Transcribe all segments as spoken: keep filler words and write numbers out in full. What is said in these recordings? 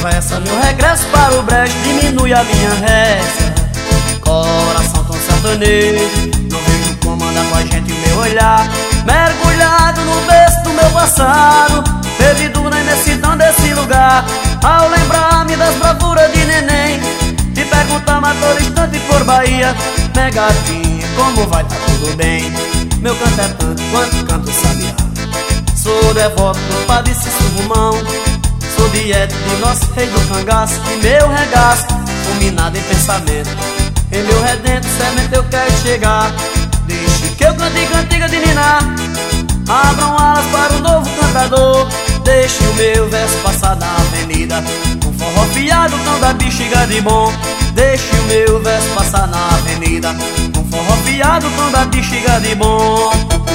conversa, meu regresso para o brejo diminui a minha reza. Coração tão sertanejo, não vejo como anda com a gente o meu olhar, mergulhado no berço do meu passado, perdido na imensidão desse lugar. Ao lembrar-me das bravuras de neném, te perguntava a todo instante por Bahia: Negadinha, como vai, tá tudo bem? Meu canto é tanto quanto canto sabiá. Sou devoto do padre Cícero Romão, sou dieta de nosso rei do cangaço, e meu regaço, fulminado em pensamento, em meu redento semente eu quero chegar. Deixe que eu cante cantiga de ninar, abram alas para o novo cantador. Deixe o meu verso passar na avenida, um forró fiado, cão da bexiga de bom. Deixe o meu verso passar na avenida, um forró fiado, cão da bexiga de bom.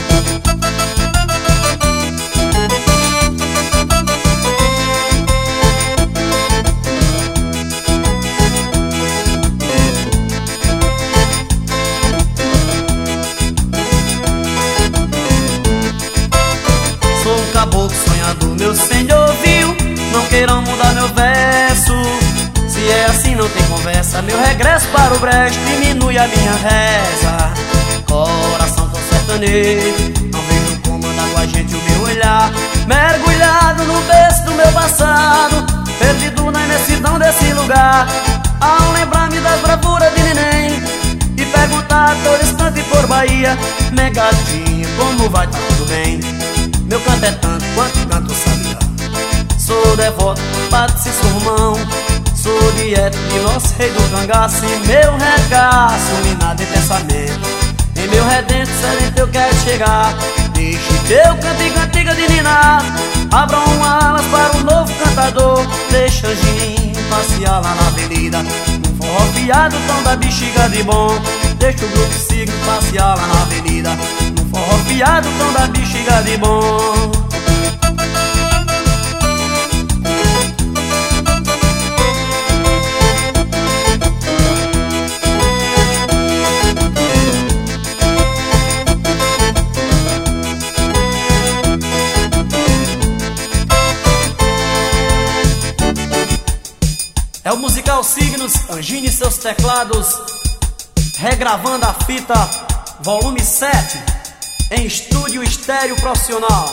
Caboclo sonhador, meu senhor ouviu, não queiram mudar meu verso. Se é assim não tem conversa, meu regresso para o brejo diminui a minha reza. Coração tão sertanejo, não vejo como anda com a gente o meu olhar, mergulhado no berço do meu passado, perdido na imensidão desse lugar. Ao lembrar-me das bravuras de neném, e perguntar a todo instante por Bahia: Negadinho, como vai, tá tudo bem? Meu canto é tanto quanto canto sabiá. Sou devoto do padre Cícero Romão, sou dieta de nosso rei do cangaço, e meu regaço, minado em pensamento, em meu redento serente eu quero chegar. Deixe que eu cante cantiga de ninar, abram alas para um novo cantador. Deixa Anjinho passear lá na avenida, um forró fiado, tão da bexiga de bom. Deixa o grupo Signo passear lá na avenida, um forró fiado, tão da bexiga de bom. É o musical Signos, Anjinho e seus teclados, regravando a fita volume sete, em estúdio estéreo profissional.